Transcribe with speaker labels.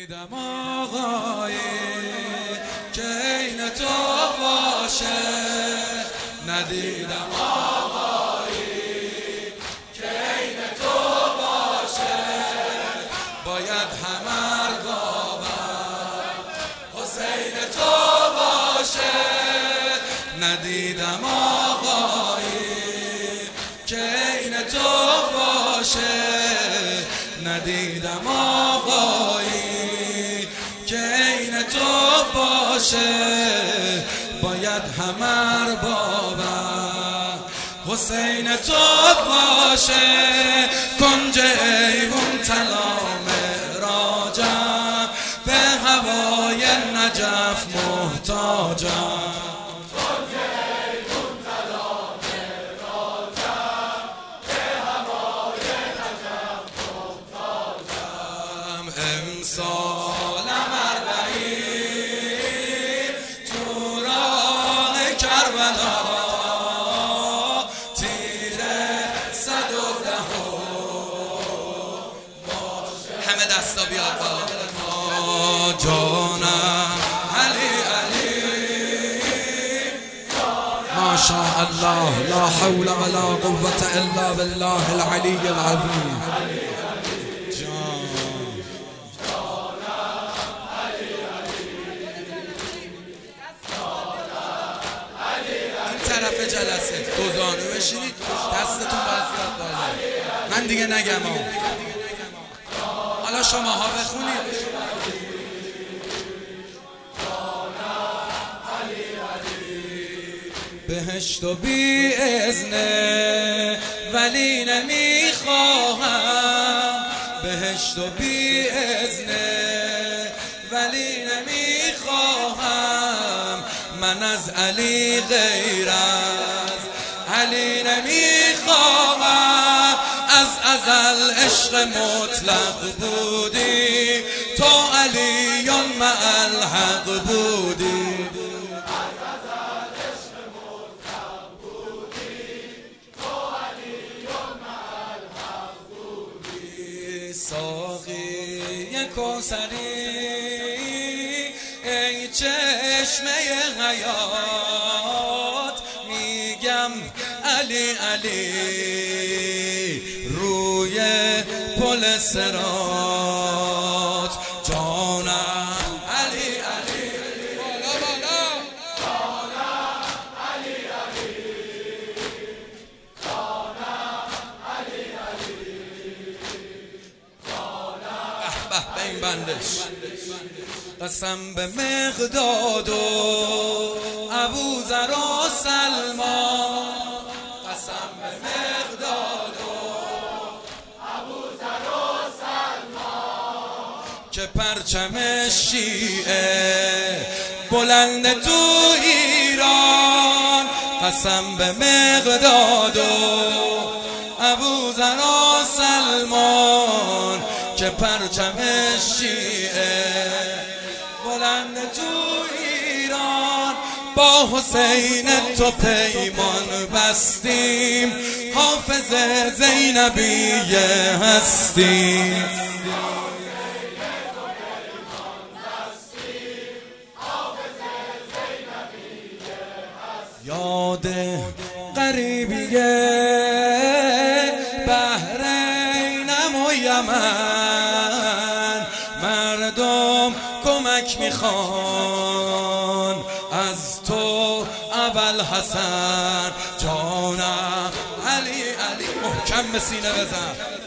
Speaker 1: ندیدم آقایی که عین تو باشه، ندیدم آقایی که عین تو باشه، باید همر بابم حسین تو باشه. ندیدم آقایی که عین تو باشه، ندیدم آقایی که عین تو باشه، باید همر بابم حسین تو باشه. کنج ایوون طلا معراجم، به هوای نجف محتاجم. امسالم 40 تو راه کربلا، تیر 110 همه دستا بیاد بالا. جانم علی علی ماشاء الله، لا حول ولا قوة الا بالله العلی العظیم. طرف جلسه دوزانو بشینید، دستتون باید بیاد بالا. من دیگه نگم حالا شماها بخونید. بهشت و بی اذنه ولی نمیخواهم، بهشت و بی اذنه ولی نمیخواهم. من از علی غیر از علی نمیخواهم. از ازل عشق مطلق بودی، تو علیون مع الحق بودی. ساقی کوثری ای چشمه حیات، میگم علی علی روی پل صراط. جانم علی علی بالا بالا، جانم علی علی، جانم علی علی، جانم به به این بندش. قسم به مقداد و ابوذر و سلمان، قسم به مقداد و ابوذر و سلمان، که پرچم شیعه بلند تو ایران. قسم به مقداد و ابوذر و سلمان، که پرچم شیعه بلند تو ایران. با حسین تو پیمان بستیم، حافظ زینبیه هستیم. یاد غریبیه بحرینم و یمن، مردم کمک میخوان از تو ابوالحسن. جانم علی علی محکم به سینه بزن.